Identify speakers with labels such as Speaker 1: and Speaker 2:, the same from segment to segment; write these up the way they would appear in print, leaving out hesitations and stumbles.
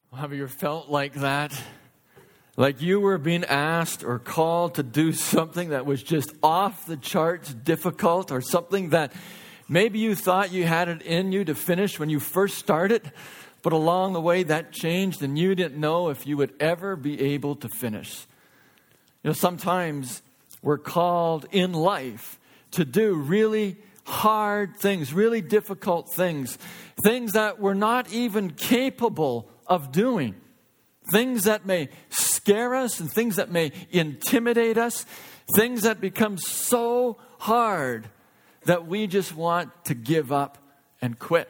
Speaker 1: Have you ever felt like that? Like you were being asked or called to do something that was just off the charts difficult, or something that maybe you thought you had it in you to finish when you first started, but along the way that changed and you didn't know if you would ever be able to finish. You know, sometimes we're called in life to do really hard things, really difficult things, things that we're not even capable of doing, things that may scare us and things that may intimidate us, things that become so hard that we just want to give up and quit.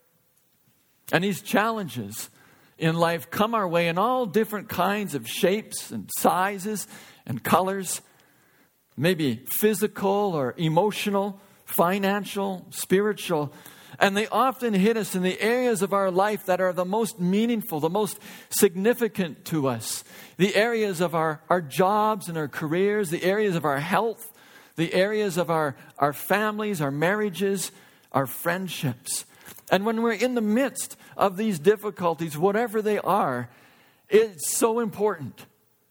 Speaker 1: And these challenges in life come our way in all different kinds of shapes and sizes and colors, maybe physical or emotional, financial, spiritual. And they often hit us in the areas of our life that are the most meaningful, the most significant to us. The areas of our jobs and our careers, the areas of our health, the areas of our families, our marriages, our friendships. And when we're in the midst of these difficulties, whatever they are, it's so important.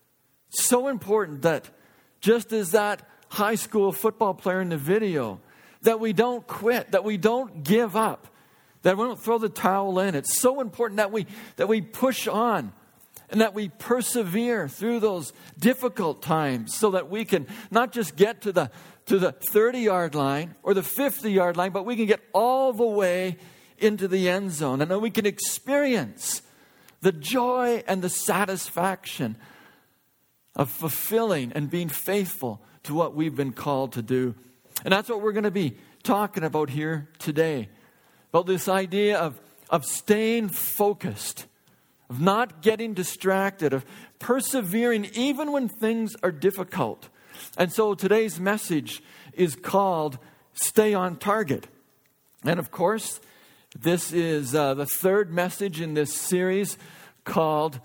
Speaker 1: So important that just as that high school football player in the video, that we don't quit, that we don't give up, that we don't throw the towel in. It's so important that we push on and that we persevere through those difficult times so that we can not just get to the 30-yard line or the 50-yard line, but we can get all the way into the end zone. And then we can experience the joy and the satisfaction of fulfilling and being faithful to what we've been called to do. And that's what we're going to be talking about here today. About this idea of staying focused, of not getting distracted, of persevering even when things are difficult. And so today's message is called Stay on Target. And of course, this is the third message in this series called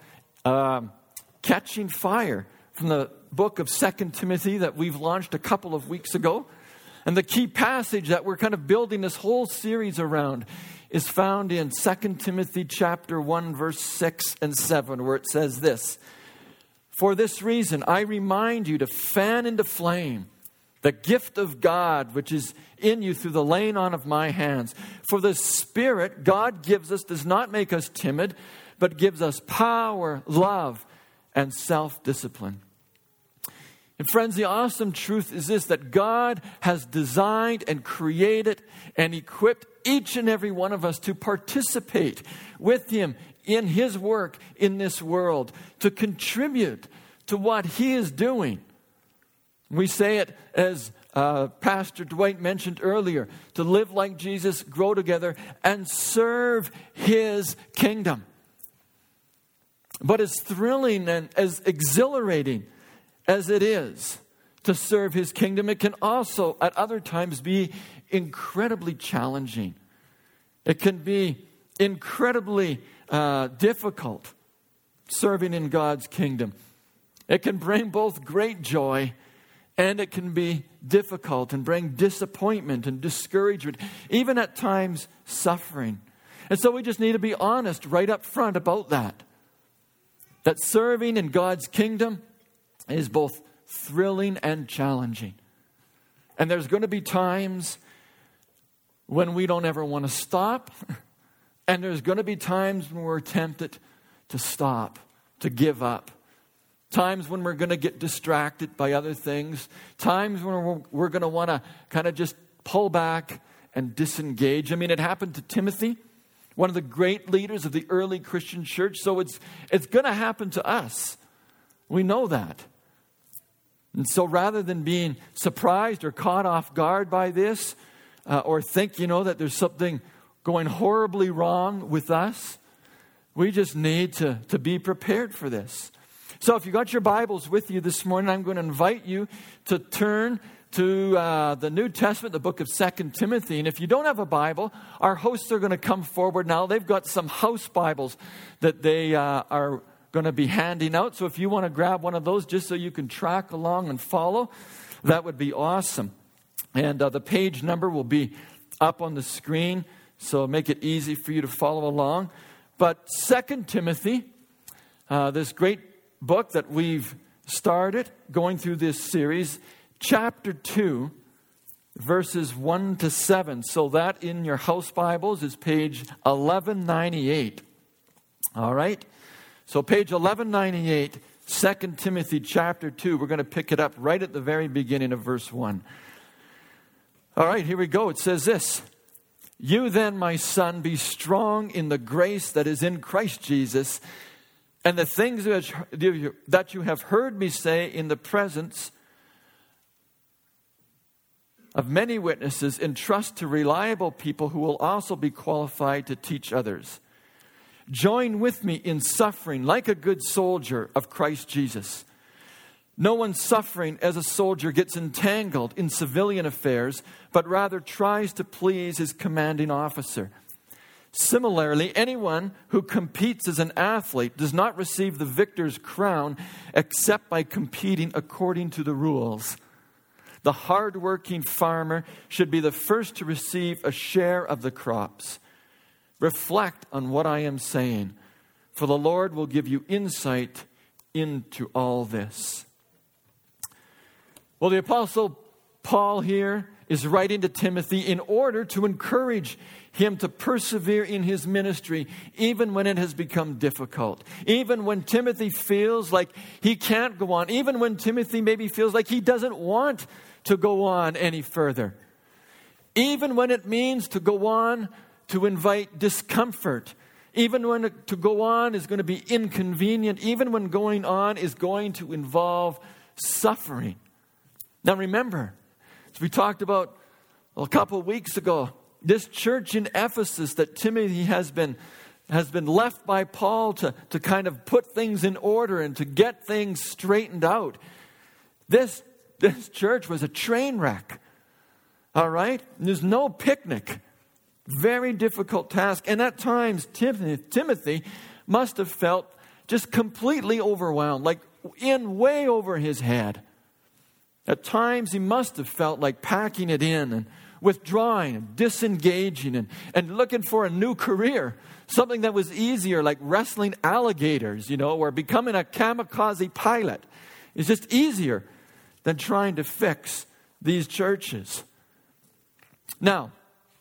Speaker 1: Catching Fire, from the book of 2 Timothy that we've launched a couple of weeks ago. And the key passage that we're kind of building this whole series around is found in 2 Timothy chapter 1, verse 6 and 7, where it says this: "For this reason, I remind you to fan into flame the gift of God, which is in you through the laying on of my hands. For the Spirit God gives us does not make us timid, but gives us power, love, and self-discipline." And friends, the awesome truth is this, that God has designed and created and equipped each and every one of us to participate with Him in His work in this world, to contribute to what He is doing. We say it as Pastor Dwight mentioned earlier, to live like Jesus, grow together, and serve His kingdom. But as thrilling and as exhilarating as it is to serve His kingdom, it can also at other times be incredibly challenging. It can be incredibly difficult serving in God's kingdom. It can bring both great joy and it can be difficult and bring disappointment and discouragement, even at times suffering. And so we just need to be honest right up front about that. That serving in God's kingdom is both thrilling and challenging. And there's going to be times when we don't ever want to stop. And there's going to be times when we're tempted to stop, to give up. Times when we're going to get distracted by other things. Times when we're going to want to kind of just pull back and disengage. I mean, it happened to Timothy, one of the great leaders of the early Christian church. So it's going to happen to us. We know that. And so rather than being surprised or caught off guard by this, or think, that there's something going horribly wrong with us, we just need to be prepared for this. So if you got your Bibles with you this morning, I'm going to invite you to turn to the New Testament, the book of 2 Timothy. And if you don't have a Bible, our hosts are going to come forward now. They've got some house Bibles that they are going to be handing out. So if you want to grab one of those just so you can track along and follow, that would be awesome. And the page number will be up on the screen, so make it easy for you to follow along. But 2 Timothy this great book that we've started going through this series, chapter 2, verses 1 to 7. So that in your house Bibles is page 1198. All right? So page 1198, 2 Timothy chapter 2. We're going to pick it up right at the very beginning of verse 1. All right, here we go. It says this. You then, my son, be strong in the grace that is in Christ Jesus, and the things that you have heard me say in the presence of many witnesses, entrust to reliable people who will also be qualified to teach others. Join with me in suffering like a good soldier of Christ Jesus. No one suffering as a soldier gets entangled in civilian affairs, but rather tries to please his commanding officer. Similarly, anyone who competes as an athlete does not receive the victor's crown except by competing according to the rules. The hard-working farmer should be the first to receive a share of the crops. Reflect on what I am saying, for the Lord will give you insight into all this. Well, the Apostle Paul here is writing to Timothy in order to encourage him to persevere in his ministry, even when it has become difficult. Even when Timothy feels like he can't go on. Even when Timothy maybe feels like he doesn't want to go on any further. Even when it means to go on to invite discomfort. Even when to go on is going to be inconvenient. Even when going on is going to involve suffering. Now remember, as we talked about a couple of weeks ago, this church in Ephesus that Timothy has been left by Paul to kind of put things in order and to get things straightened out. This church was a train wreck. All right? There's no picnic. Very difficult task. And at times, Timothy must have felt just completely overwhelmed, like in way over his head. At times, he must have felt like packing it in and withdrawing and disengaging and looking for a new career. Something that was easier, like wrestling alligators, or becoming a kamikaze pilot. It's just easier than trying to fix these churches. Now,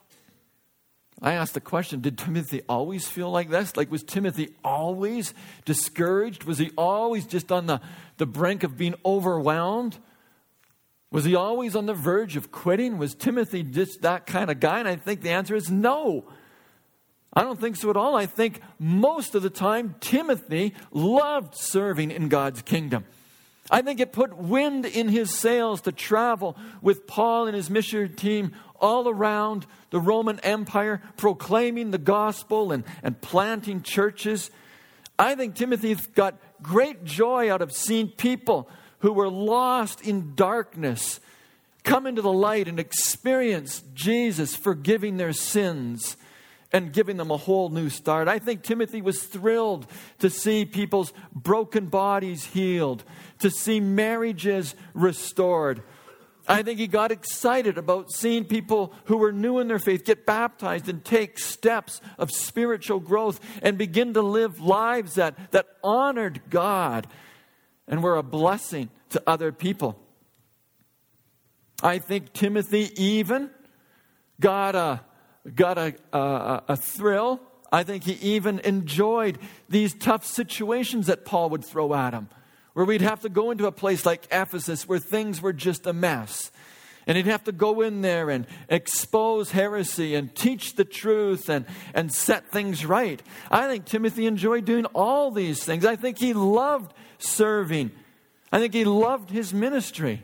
Speaker 1: I asked the question, did Timothy always feel like this? Like, was Timothy always discouraged? Was he always just on the brink of being overwhelmed? Was he always on the verge of quitting? Was Timothy just that kind of guy? And I think the answer is no. I don't think so at all. I think most of the time, Timothy loved serving in God's kingdom. I think it put wind in his sails to travel with Paul and his missionary team all around the Roman Empire, proclaiming the gospel and planting churches. I think Timothy got great joy out of seeing people who were lost in darkness come into the light and experience Jesus forgiving their sins and giving them a whole new start. I think Timothy was thrilled to see people's broken bodies healed, to see marriages restored. I think he got excited about seeing people who were new in their faith get baptized and take steps of spiritual growth and begin to live lives that honored God and were a blessing to other people. I think Timothy even got a thrill. I think he even enjoyed these tough situations that Paul would throw at him, where we'd have to go into a place like Ephesus where things were just a mess. And he'd have to go in there and expose heresy and teach the truth and set things right. I think Timothy enjoyed doing all these things. I think he loved serving. I think he loved his ministry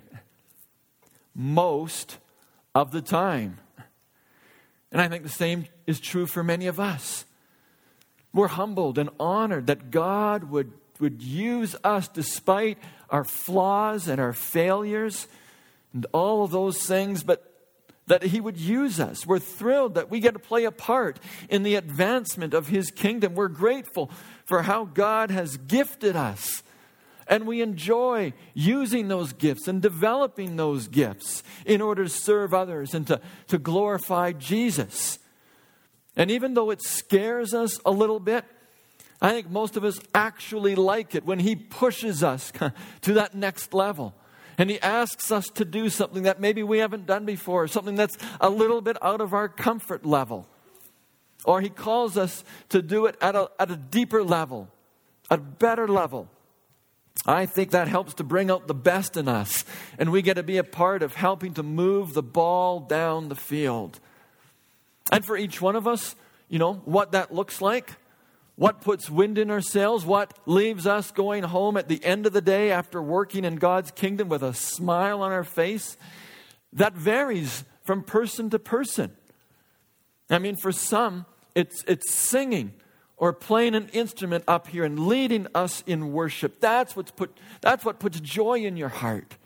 Speaker 1: most of the time. And I think the same is true for many of us. We're humbled and honored that God would use us despite our flaws and our failures and all of those things, but that he would use us. We're thrilled that we get to play a part in the advancement of his kingdom. We're grateful for how God has gifted us. And we enjoy using those gifts and developing those gifts in order to serve others and to glorify Jesus. And even though it scares us a little bit, I think most of us actually like it when He pushes us to that next level. And He asks us to do something that maybe we haven't done before, something that's a little bit out of our comfort level. Or He calls us to do it at a deeper level, a better level. I think that helps to bring out the best in us. And we get to be a part of helping to move the ball down the field. And for each one of us, what that looks like, what puts wind in our sails, what leaves us going home at the end of the day after working in God's kingdom with a smile on our face, that varies from person to person. I mean, for some, it's singing or playing an instrument up here and leading us in worship. That's what puts joy in your heart.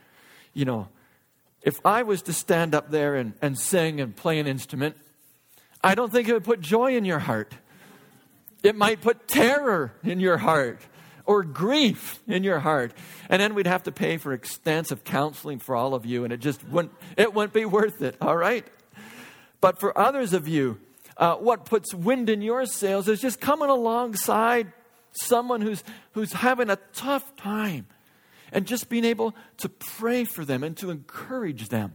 Speaker 1: If I was to stand up there and sing and play an instrument, I don't think it would put joy in your heart. It might put terror in your heart or grief in your heart. And then we'd have to pay for extensive counseling for all of you, and it wouldn't be worth it, all right? But for others of you, what puts wind in your sails is just coming alongside someone who's having a tough time and just being able to pray for them and to encourage them.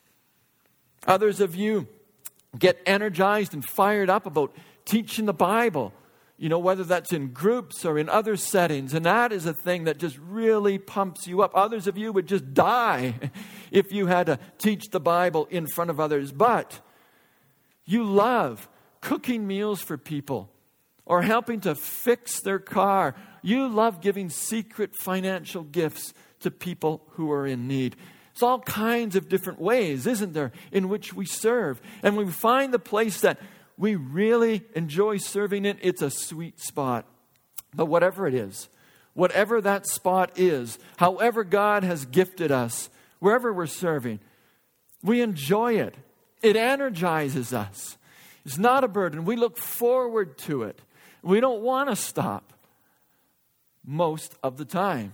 Speaker 1: Others of you get energized and fired up about teaching the Bible, whether that's in groups or in other settings. And that is a thing that just really pumps you up. Others of you would just die if you had to teach the Bible in front of others. But you love cooking meals for people or helping to fix their car. You love giving secret financial gifts to people who are in need. It's all kinds of different ways, isn't there, in which we serve. And when we find the place that we really enjoy serving in, it's a sweet spot. But whatever it is, whatever that spot is, however God has gifted us, wherever we're serving, we enjoy it. It energizes us. It's not a burden. We look forward to it. We don't want to stop most of the time.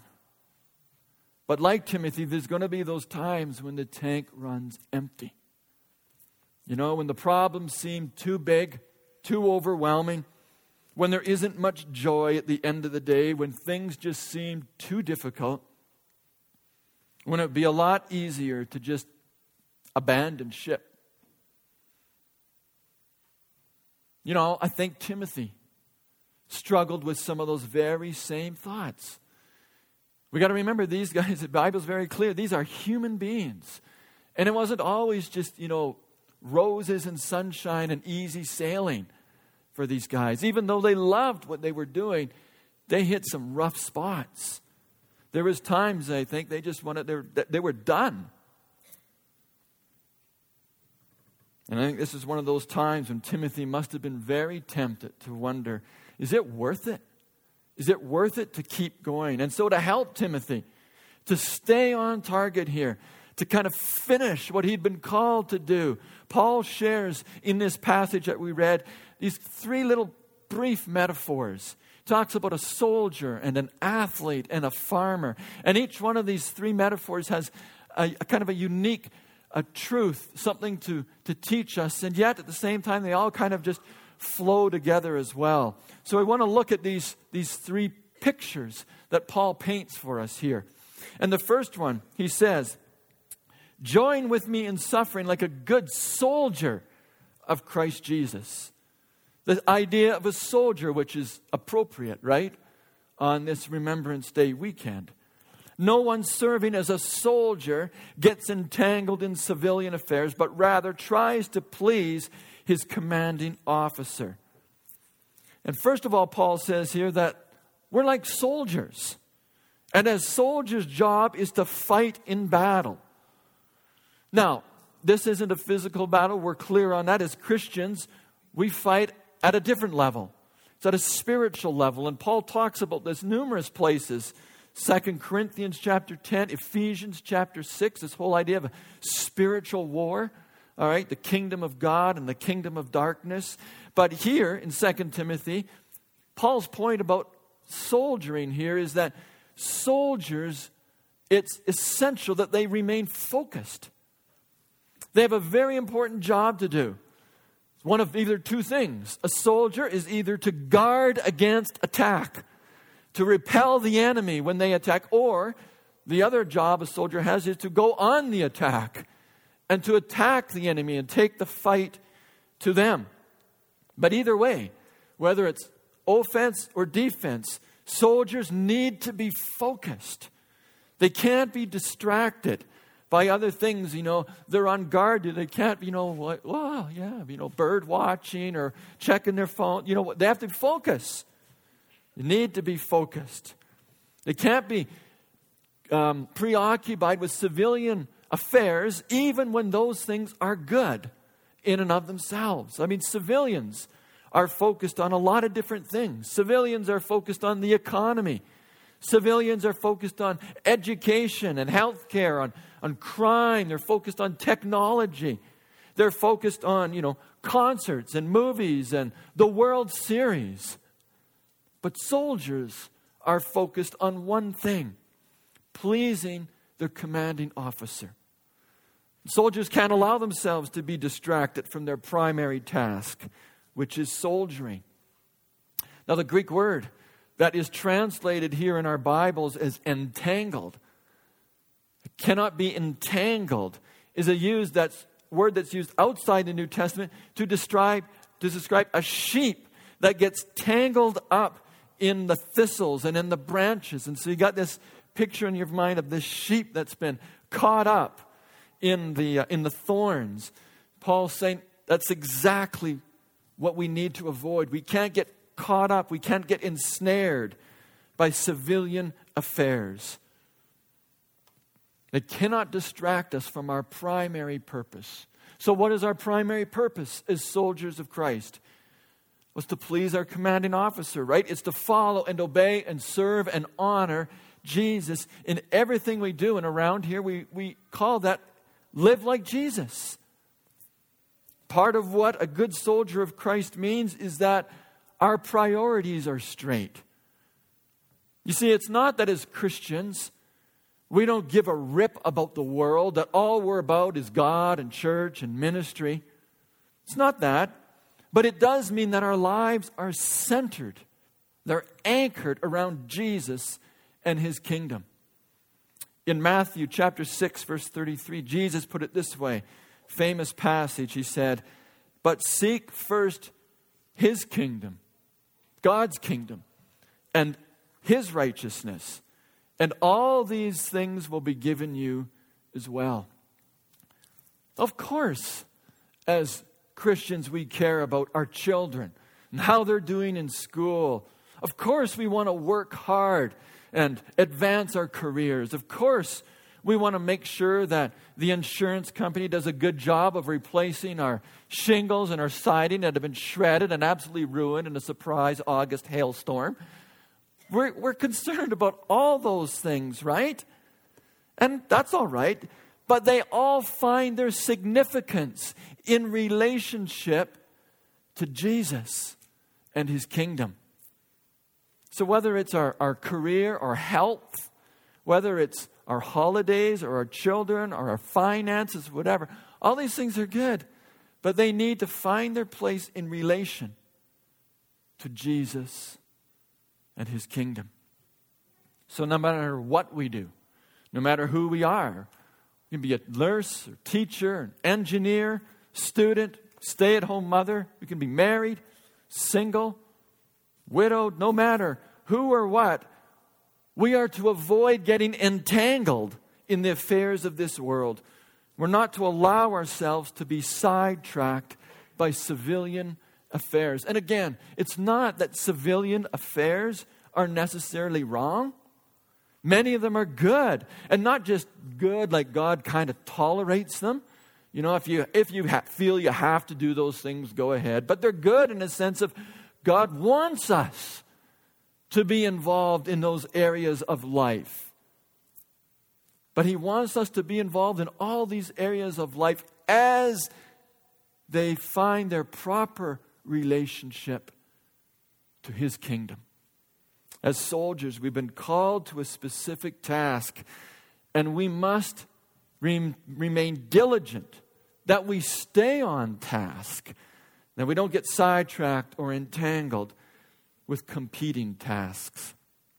Speaker 1: But like Timothy, there's going to be those times when the tank runs empty. When the problems seem too big, too overwhelming, when there isn't much joy at the end of the day, when things just seem too difficult, when it would be a lot easier to just abandon ship. I think Timothy struggled with some of those very same thoughts. We got to remember these guys, the Bible's very clear. These are human beings. And it wasn't always just, roses and sunshine and easy sailing for these guys. Even though they loved what they were doing, they hit some rough spots. There was times, I think, they were done. And I think this is one of those times when Timothy must have been very tempted to wonder, is it worth it? Is it worth it to keep going? And so to help Timothy to stay on target here, to kind of finish what he'd been called to do, Paul shares in this passage that we read these three little brief metaphors. He talks about a soldier and an athlete and a farmer. And each one of these three metaphors has a kind of a unique truth, something to teach us. And yet at the same time, they all kind of just flow together as well. So I want to look at these three pictures that Paul paints for us here. And the first one, he says, join with me in suffering like a good soldier of Christ Jesus. The idea of a soldier, which is appropriate, right? On this Remembrance Day weekend. No one serving as a soldier gets entangled in civilian affairs, but rather tries to please his commanding officer. And first of all, Paul says here that we're like soldiers. And as soldiers' job is to fight in battle. Now, this isn't a physical battle. We're clear on that. As Christians, we fight at a different level. It's at a spiritual level. And Paul talks about this numerous places. 2 Corinthians chapter 10, Ephesians chapter 6, this whole idea of a spiritual war. All right, the kingdom of God and the kingdom of darkness. But here in 2 Timothy, Paul's point about soldiering here is that soldiers, it's essential that they remain focused. They have a very important job to do. one of either two things. A soldier is either to guard against attack, to repel the enemy when they attack, or the other job a soldier has is to go on the attack and to attack the enemy and take the fight to them. But either way, whether it's offense or defense, soldiers need to be focused. They can't be distracted by other things. They're on guard. They can't, bird watching or checking their phone. They have to focus. They need to be focused. They can't be preoccupied with civilian affairs, even when those things are good in and of themselves. Civilians are focused on a lot of different things. Civilians are focused on the economy. Civilians are focused on education and health care, on crime. They're focused on technology. They're focused on, concerts and movies and the World Series. But soldiers are focused on one thing: pleasing their commanding officer. Soldiers can't allow themselves to be distracted from their primary task, which is soldiering. Now, the Greek word that is translated here in our Bibles as entangled, it cannot be entangled, is a word that's used outside the New Testament to describe a sheep that gets tangled up in the thistles and in the branches. And so you got this picture in your mind of this sheep that's been caught up in the thorns. Paul's saying that's exactly what we need to avoid. We can't get caught up. We can't get ensnared by civilian affairs. It cannot distract us from our primary purpose. So what is our primary purpose as soldiers of Christ? Was to please our commanding officer, right? It's to follow and obey and serve and honor Jesus in everything we do. And around here we call that live like Jesus. Part of what a good soldier of Christ means is that our priorities are straight. You see, it's not that as Christians we don't give a rip about the world, that all we're about is God and church and ministry. It's not that. But it does mean that our lives are centered. They're anchored around Jesus and His kingdom. In Matthew chapter 6, verse 33, Jesus put it this way. Famous passage, He said, "But seek first His kingdom," God's kingdom, "and His righteousness, and all these things will be given you as well." Of course, as Christians, we care about our children and how they're doing in school. Of course, we want to work hard and advance our careers. Of course, we want to make sure that the insurance company does a good job of replacing our shingles and our siding that have been shredded and absolutely ruined in a surprise August hailstorm. We're concerned about all those things, right? And that's all right. But they all find their significance in relationship to Jesus and His kingdom. So whether it's our career or health, whether it's our holidays or our children or our finances, whatever, all these things are good. But they need to find their place in relation to Jesus and His kingdom. So no matter what we do, no matter who we are, you can be a nurse, or teacher, an engineer, student, stay-at-home mother. We can be married, single, widowed, no matter who or what. We are to avoid getting entangled in the affairs of this world. We're not to allow ourselves to be sidetracked by civilian affairs. And again, it's not that civilian affairs are necessarily wrong. Many of them are good, and not just good like God kind of tolerates them. If you feel you have to do those things, go ahead. But they're good in the sense of God wants us to be involved in those areas of life. But He wants us to be involved in all these areas of life as they find their proper relationship to His kingdom. As soldiers, we've been called to a specific task, and we must remain diligent that we stay on task, That we don't get sidetracked or entangled with competing tasks.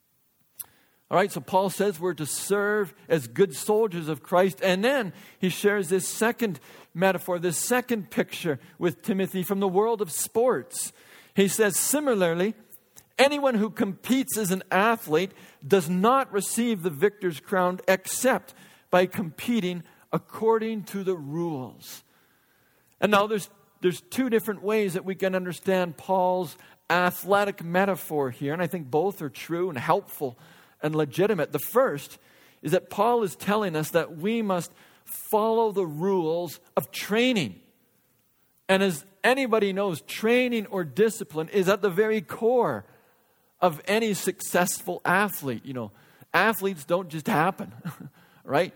Speaker 1: All right, so Paul says we're to serve as good soldiers of Christ. And then he shares this second metaphor, this second picture with Timothy from the world of sports. He says, similarly, anyone who competes as an athlete does not receive the victor's crown except by competing according to the rules. And now there's two different ways that we can understand Paul's athletic metaphor here, and I think both are true and helpful and legitimate. The first is that Paul is telling us that we must follow the rules of training. And as anybody knows, training or discipline is at the very core of any successful athlete. You know, athletes don't just happen, right?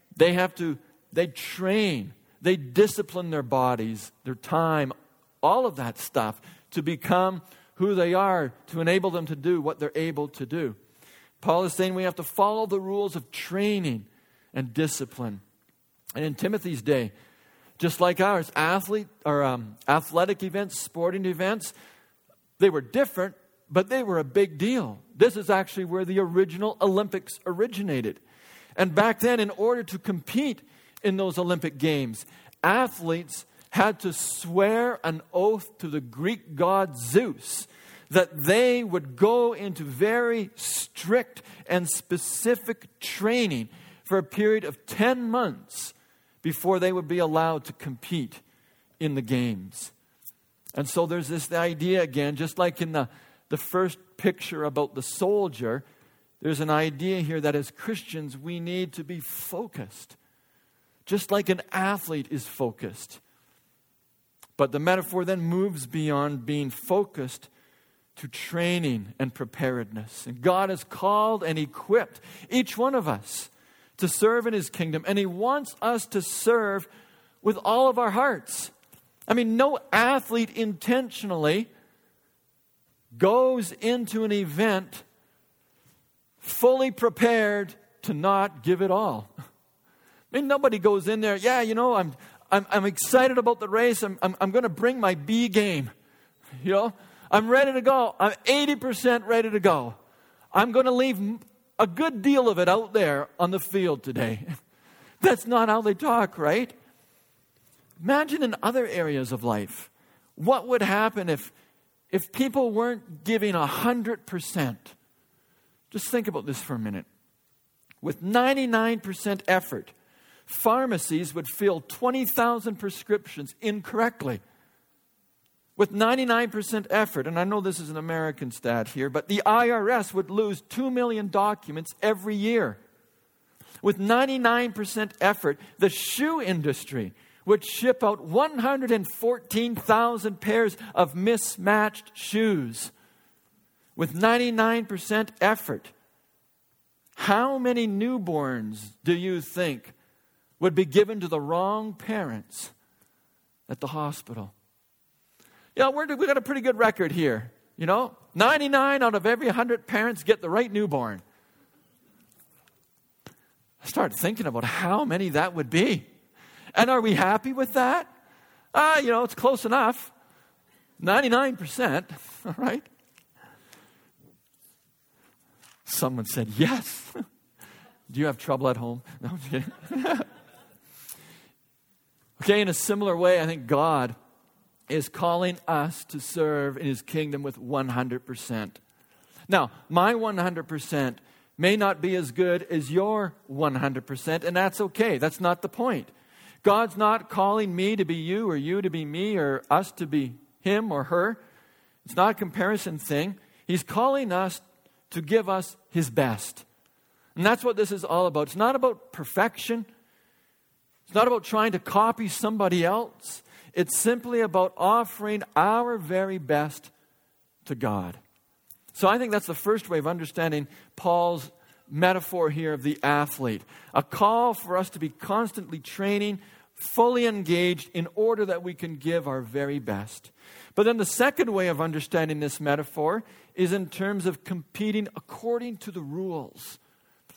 Speaker 1: They train, they discipline their bodies, their time, all of that stuff to become who they are, to enable them to do what they're able to do. Paul is saying we have to follow the rules of training and discipline. And in Timothy's day, just like ours, athletic events, sporting events, they were different, but they were a big deal. This is actually where the original Olympics originated. And back then, in order to compete in those Olympic Games, athletes had to swear an oath to the Greek god Zeus that they would go into very strict and specific training for a period of 10 months before they would be allowed to compete in the games. And so there's this idea again, just like in the first picture about the soldier, there's an idea here that as Christians we need to be focused, just like an athlete is focused. But the metaphor then moves beyond being focused to training and preparedness. And God has called and equipped each one of us to serve in His kingdom. And He wants us to serve with all of our hearts. I mean, no athlete intentionally goes into an event fully prepared to not give it all. I mean, nobody goes in there, I'm excited about the race. I'm going to bring my B game. I'm ready to go. I'm 80% ready to go. I'm going to leave a good deal of it out there on the field today. That's not how they talk, right? Imagine in other areas of life, what would happen if people weren't giving 100%? Just think about this for a minute. With 99% effort, pharmacies would fill 20,000 prescriptions incorrectly. With 99% effort, and I know this is an American stat here, but the IRS would lose 2 million documents every year. With 99% effort, the shoe industry would ship out 114,000 pairs of mismatched shoes. With 99% effort, how many newborns do you think would be given to the wrong parents at the hospital? We got a pretty good record here. 99 out of every 100 parents get the right newborn. I started thinking about how many that would be. And are we happy with that? It's close enough. 99%, all right? Someone said, yes. Do you have trouble at home? No, I'm kidding. Okay, in a similar way, I think God is calling us to serve in His kingdom with 100%. Now, my 100% may not be as good as your 100%, and that's okay. That's not the point. God's not calling me to be you or you to be me or us to be him or her. It's not a comparison thing. He's calling us to give us His best. And that's what this is all about. It's not about perfection. It's not about trying to copy somebody else. It's simply about offering our very best to God. So I think that's the first way of understanding Paul's metaphor here of the athlete. A call for us to be constantly training, fully engaged in order that we can give our very best. But then the second way of understanding this metaphor is in terms of competing according to the rules,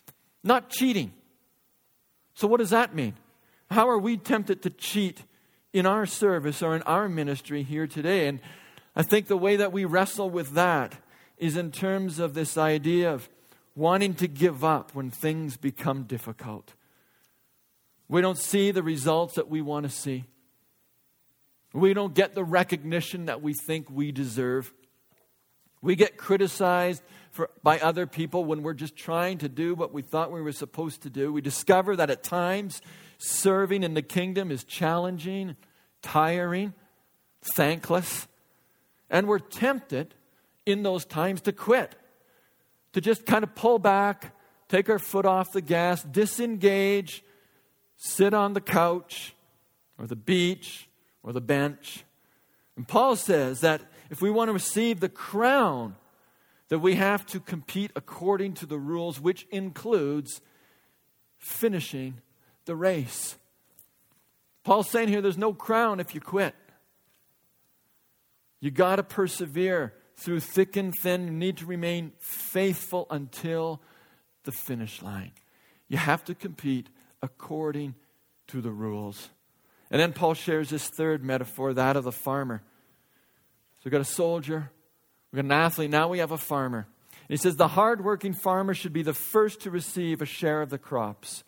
Speaker 1: not cheating. So what does that mean? How are we tempted to cheat in our service or in our ministry here today. And I think the way that we wrestle with that is in terms of this idea of wanting to give up when things become difficult. We don't see the results that we want to see. We don't get the recognition that we think we deserve. We get criticized by other people when we're just trying to do what we thought we were supposed to do. We discover that at times serving in the kingdom is challenging, tiring, thankless. And we're tempted in those times to quit, to just kind of pull back, take our foot off the gas, disengage, sit on the couch or the beach or the bench. And Paul says that if we want to receive the crown, that we have to compete according to the rules, which includes finishing the race. Paul's saying here there's no crown if you quit. You got to persevere through thick and thin. You need to remain faithful until the finish line. You have to compete according to the rules. And then Paul shares this third metaphor, that of the farmer. So we've got a soldier, we've got an athlete, now we have a farmer. And he says the hardworking farmer should be the first to receive a share of the crops.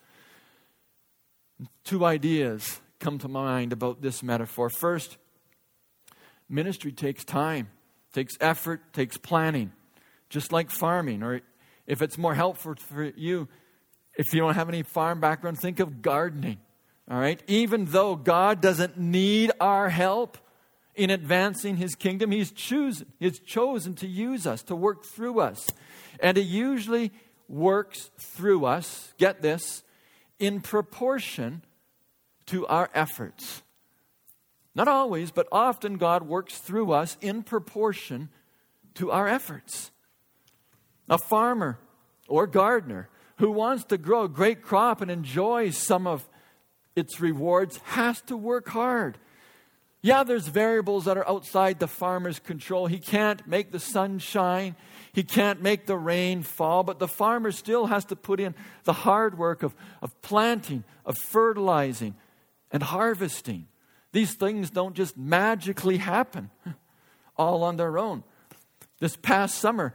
Speaker 1: Two ideas come to mind about this metaphor. First, ministry takes time, takes effort, takes planning, just like farming. Or if it's more helpful for you, if you don't have any farm background, think of gardening. All right? Even though God doesn't need our help in advancing His kingdom, He's chosen to use us, to work through us. And He usually works through us, get this, in proportion to our efforts. Not always, but often God works through us in proportion to our efforts. A farmer or gardener who wants to grow a great crop and enjoy some of its rewards has to work hard. Yeah, there's variables that are outside the farmer's control. He can't make the sun shine. He can't make the rain fall. But the farmer still has to put in the hard work of planting, of fertilizing, and harvesting. These things don't just magically happen all on their own. This past summer,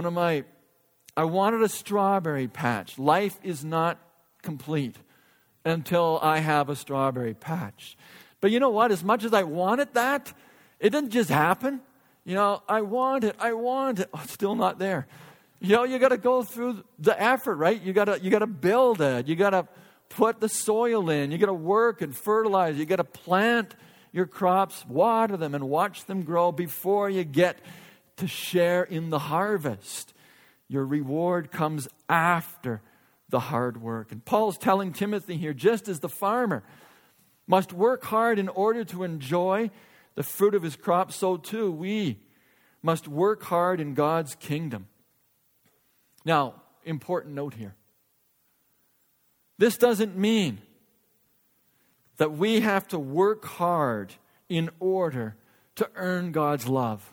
Speaker 1: I wanted a strawberry patch. Life is not complete until I have a strawberry patch. But you know what? As much as I wanted that, it didn't just happen. I want it. Oh, it's still not there. You got to go through the effort, right? You got to build it. You got to put the soil in. You got to work and fertilize. You got to plant your crops, water them, and watch them grow before you get to share in the harvest. Your reward comes after the hard work. And Paul's telling Timothy here, just as the farmer must work hard in order to enjoy the fruit of his crop, so too we must work hard in God's kingdom. Now, important note here. This doesn't mean that we have to work hard in order to earn God's love.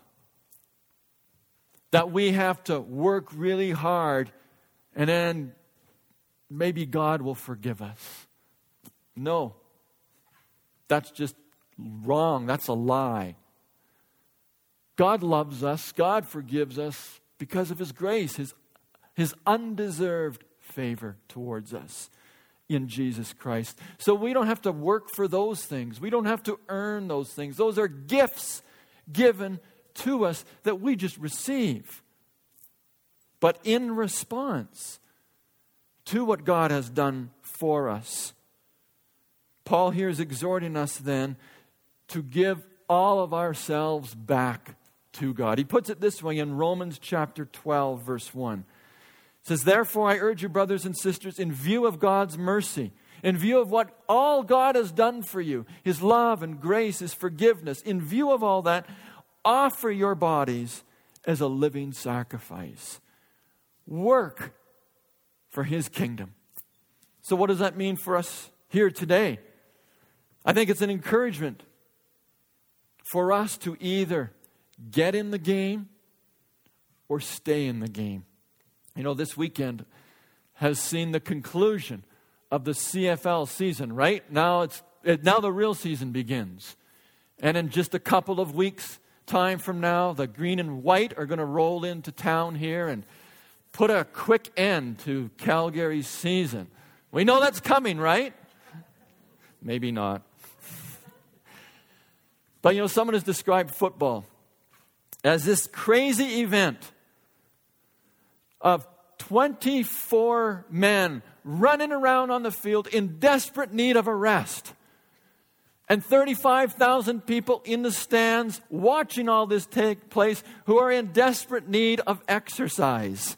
Speaker 1: That we have to work really hard and then maybe God will forgive us. No. That's just wrong. That's a lie. God loves us. God forgives us because of His grace, His undeserved favor towards us in Jesus Christ. So we don't have to work for those things. We don't have to earn those things. Those are gifts given to us that we just receive. But in response to what God has done for us, Paul here is exhorting us then to give all of ourselves back to God. He puts it this way in Romans chapter 12, verse 1. It says, therefore I urge you, brothers and sisters, in view of God's mercy, in view of what all God has done for you, His love and grace, His forgiveness, in view of all that, offer your bodies as a living sacrifice. Work for His kingdom. So what does that mean for us here today? I think it's an encouragement for us to either get in the game or stay in the game. This weekend has seen the conclusion of the CFL season, right? Now it's now the real season begins. And in just a couple of weeks' time from now, the green and white are going to roll into town here and put a quick end to Calgary's season. We know that's coming, right? Maybe not. But someone has described football as this crazy event of 24 men running around on the field in desperate need of a rest. And 35,000 people in the stands watching all this take place who are in desperate need of exercise.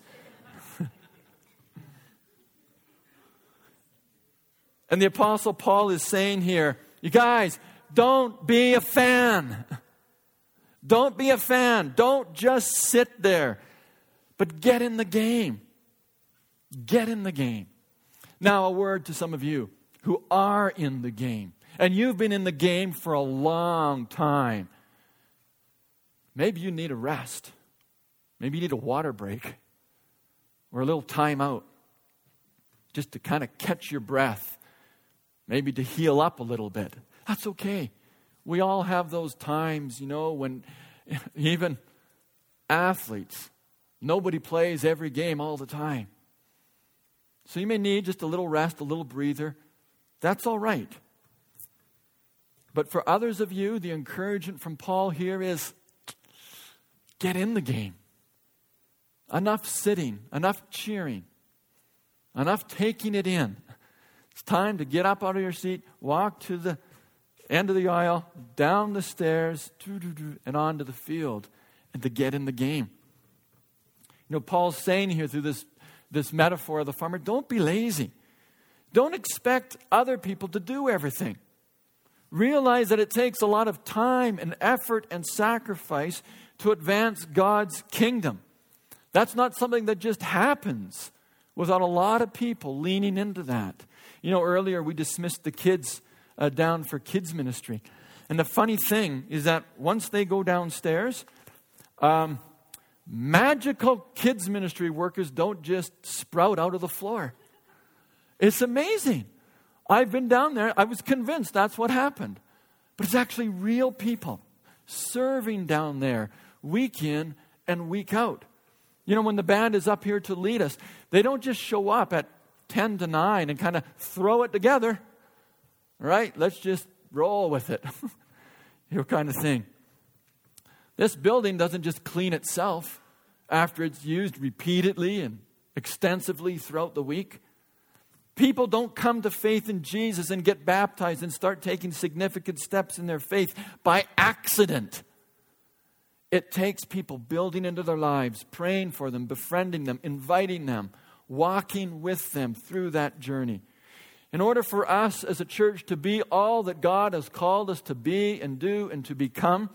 Speaker 1: And the Apostle Paul is saying here, you guys, don't be a fan. Don't be a fan. Don't just sit there. But get in the game. Get in the game. Now, a word to some of you who are in the game. And you've been in the game for a long time. Maybe you need a rest. Maybe you need a water break. Or a little time out. Just to kind of catch your breath. Maybe to heal up a little bit. That's okay. We all have those times, when even athletes, nobody plays every game all the time. So you may need just a little rest, a little breather. That's all right. But for others of you, the encouragement from Paul here is get in the game. Enough sitting, enough cheering, enough taking it in. It's time to get up out of your seat, walk to the end of the aisle, down the stairs, and onto the field, and to get in the game. Paul's saying here through this metaphor of the farmer, don't be lazy. Don't expect other people to do everything. Realize that it takes a lot of time and effort and sacrifice to advance God's kingdom. That's not something that just happens without a lot of people leaning into that. Earlier we dismissed the kids down for kids ministry. And the funny thing is that once they go downstairs, magical kids ministry workers don't just sprout out of the floor. It's amazing. I've been down there. I was convinced that's what happened. But it's actually real people serving down there week in and week out. When the band is up here to lead us, they don't just show up at 10 to 9 and kind of throw it together. Right? Let's just roll with it. Kind of thing. This building doesn't just clean itself after it's used repeatedly and extensively throughout the week. People don't come to faith in Jesus and get baptized and start taking significant steps in their faith by accident. It takes people building into their lives, praying for them, befriending them, inviting them, walking with them through that journey. In order for us as a church to be all that God has called us to be and do and to become,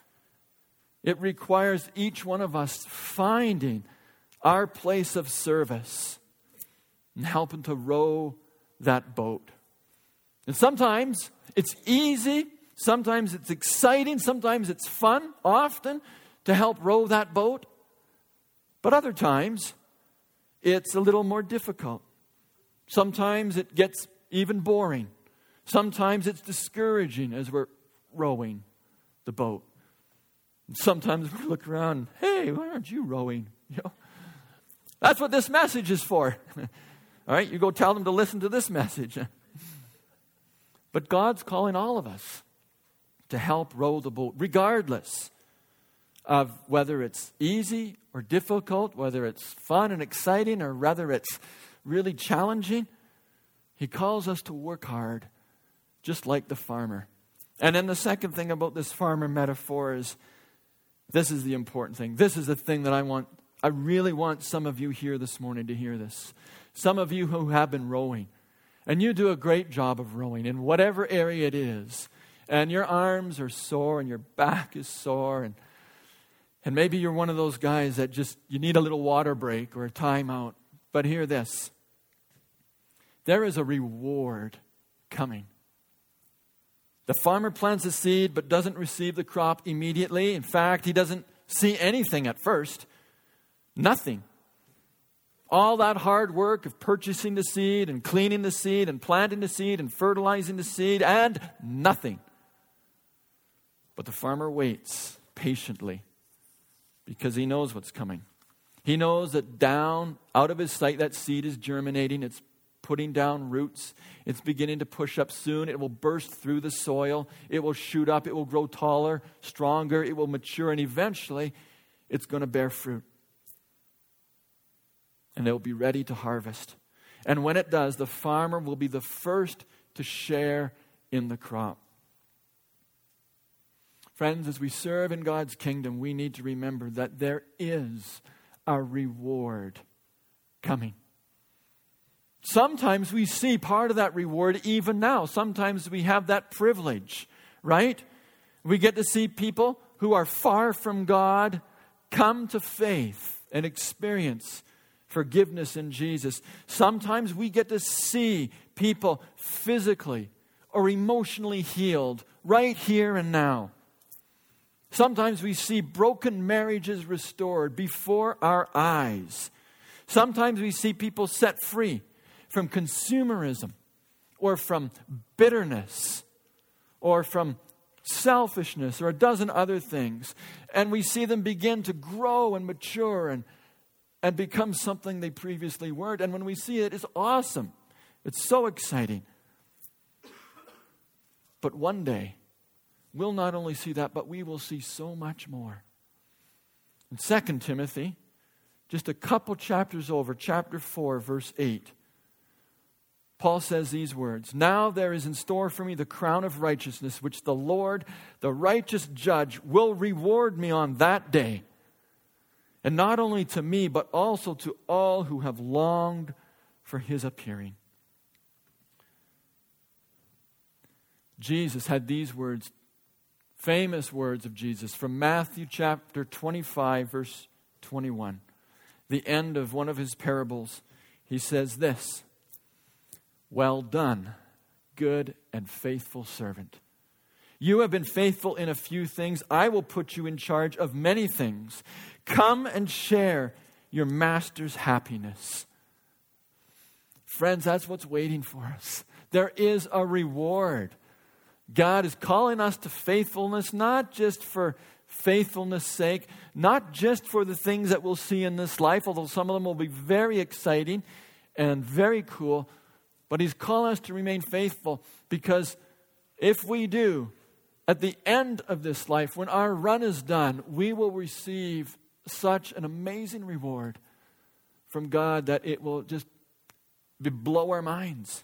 Speaker 1: it requires each one of us finding our place of service and helping to row that boat. And sometimes it's easy, sometimes it's exciting, sometimes it's fun, often, to help row that boat. But other times, it's a little more difficult. Sometimes it gets even boring. Sometimes it's discouraging as we're rowing the boat. And sometimes we look around, hey, why aren't you rowing? That's what this message is for. All right, you go tell them to listen to this message. But God's calling all of us to help row the boat, regardless of whether it's easy or difficult, whether it's fun and exciting or whether it's really challenging. He calls us to work hard, just like the farmer. And then the second thing about this farmer metaphor is, this is the important thing. This is the thing that I really want some of you here this morning to hear this. Some of you who have been rowing, and you do a great job of rowing in whatever area it is, and your arms are sore and your back is sore, and maybe you're one of those guys that you need a little water break or a time out. But hear this. There is a reward coming. The farmer plants a seed but doesn't receive the crop immediately. In fact, he doesn't see anything at first. Nothing. All that hard work of purchasing the seed and cleaning the seed and planting the seed and fertilizing the seed, and nothing. But the farmer waits patiently because he knows what's coming. He knows that down out of his sight that seed is germinating. It's putting down roots. It's beginning to push up soon. It will burst through the soil. It will shoot up. It will grow taller, stronger. It will mature, and eventually it's going to bear fruit. And they will be ready to harvest. And when it does, the farmer will be the first to share in the crop. Friends, as we serve in God's kingdom, we need to remember that there is a reward coming. Sometimes we see part of that reward even now. Sometimes we have that privilege, right? We get to see people who are far from God come to faith and experience forgiveness in Jesus. Sometimes we get to see people physically or emotionally healed right here and now. Sometimes we see broken marriages restored before our eyes. Sometimes we see people set free from consumerism or from bitterness or from selfishness or a dozen other things. And we see them begin to grow and mature and become something they previously weren't. And when we see it, it's awesome. It's so exciting. But one day, we'll not only see that, but we will see so much more. In 2 Timothy, just a couple chapters over, chapter 4, verse 8, Paul says these words, "Now there is in store for me the crown of righteousness, which the Lord, the righteous judge, will reward me on that day. And not only to me, but also to all who have longed for his appearing." Jesus had these words, famous words of Jesus from Matthew chapter 25, verse 21. The end of one of his parables. He says this, "Well done, good and faithful servant. You have been faithful in a few things. I will put you in charge of many things. Come and share your master's happiness." Friends, that's what's waiting for us. There is a reward. God is calling us to faithfulness, not just for faithfulness' sake, not just for the things that we'll see in this life, although some of them will be very exciting and very cool. But he's calling us to remain faithful because if we do, at the end of this life, when our run is done, we will receive such an amazing reward from God that it will just blow our minds.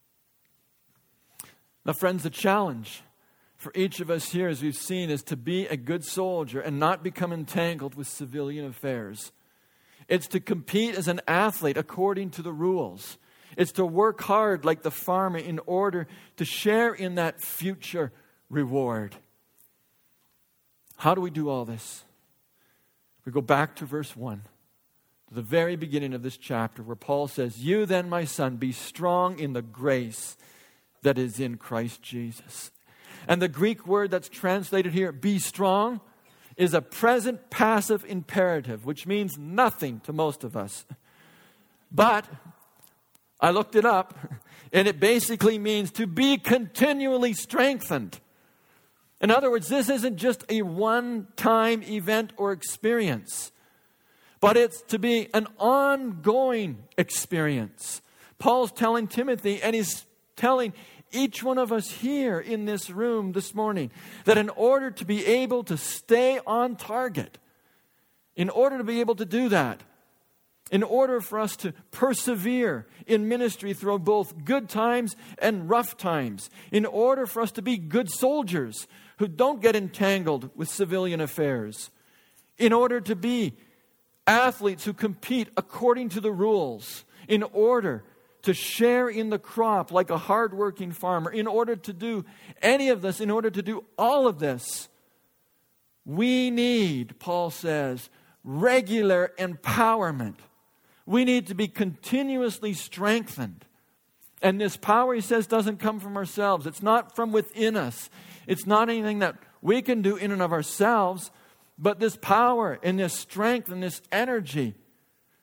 Speaker 1: Now, friends, the challenge for each of us here, as we've seen, is to be a good soldier and not become entangled with civilian affairs. It's to compete as an athlete according to the rules. It's to work hard like the farmer in order to share in that future reward. How do we do all this? We go back to verse 1, to the very beginning of this chapter, where Paul says, "You then, my son, be strong in the grace that is in Christ Jesus." And the Greek word that's translated here, "be strong," is a present passive imperative, which means nothing to most of us. But I looked it up, and it basically means to be continually strengthened. In other words, this isn't just a one-time event or experience, but it's to be an ongoing experience. Paul's telling Timothy, and he's telling each one of us here in this room this morning, that in order to be able to stay on target, in order to be able to do that, in order for us to persevere in ministry through both good times and rough times, in order for us to be good soldiers who don't get entangled with civilian affairs, in order to be athletes who compete according to the rules, in order to share in the crop like a hardworking farmer, in order to do any of this, in order to do all of this, we need, Paul says, regular empowerment. We need to be continuously strengthened. And this power, he says, doesn't come from ourselves. It's not from within us. It's not anything that we can do in and of ourselves. But this power and this strength and this energy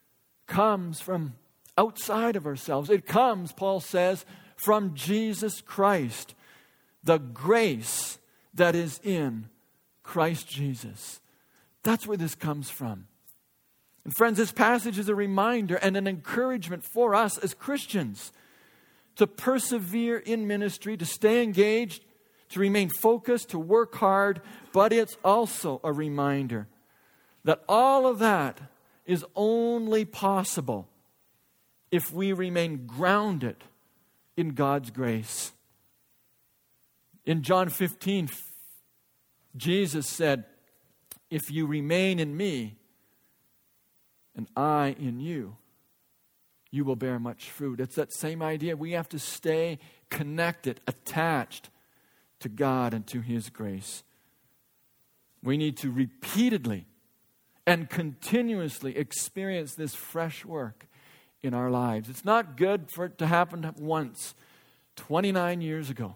Speaker 1: comes from outside of ourselves. It comes, Paul says, from Jesus Christ, the grace that is in Christ Jesus. That's where this comes from. And friends, this passage is a reminder and an encouragement for us as Christians to persevere in ministry, to stay engaged, to remain focused, to work hard, but it's also a reminder that all of that is only possible if we remain grounded in God's grace. In John 15, Jesus said, "If you remain in me and I in you, you will bear much fruit." It's that same idea. We have to stay connected, attached to God and to His grace. We need to repeatedly and continuously experience this fresh work in our lives. It's not good for it to happen once, 29 years ago,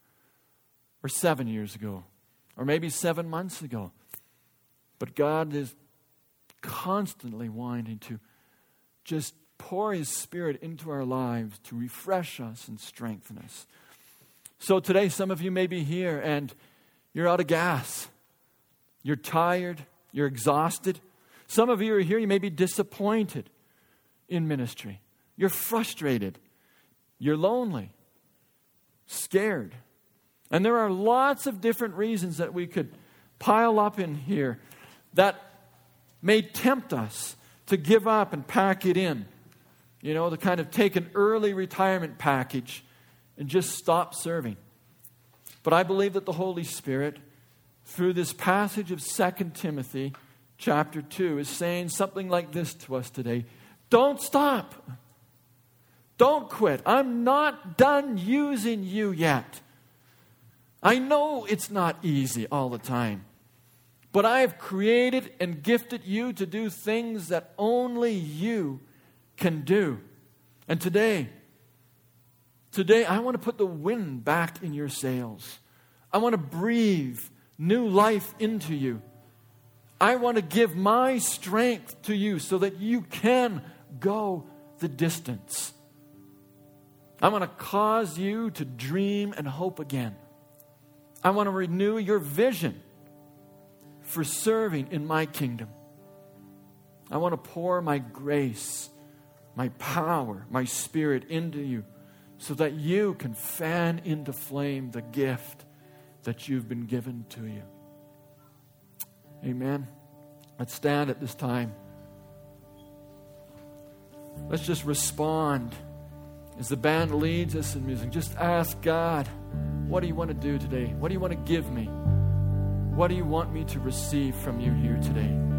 Speaker 1: or 7 years ago, or maybe 7 months ago. But God is constantly wanting to just pour His Spirit into our lives to refresh us and strengthen us. So today, some of you may be here and you're out of gas. You're tired. You're exhausted. Some of you are here, you may be disappointed in ministry. You're frustrated. You're lonely. Scared. And there are lots of different reasons that we could pile up in here that may tempt us to give up and pack it in. You know, to kind of take an early retirement package and just stop serving. But I believe that the Holy Spirit, through this passage of 2 Timothy chapter 2, is saying something like this to us today. Don't stop. Don't quit. I'm not done using you yet. I know it's not easy all the time. But I have created and gifted you to do things that only you can do. And today I want to put the wind back in your sails. I want to breathe new life into you. I want to give my strength to you so that you can go the distance. I want to cause you to dream and hope again. I want to renew your vision for serving in my kingdom. I want to pour my grace, my power, my Spirit into you so that you can fan into flame the gift that you've been given to you. Amen. Let's stand at this time. Let's just respond as the band leads us in music. Just ask God, what do you want to do today? What do you want to give me? What do you want me to receive from you here today?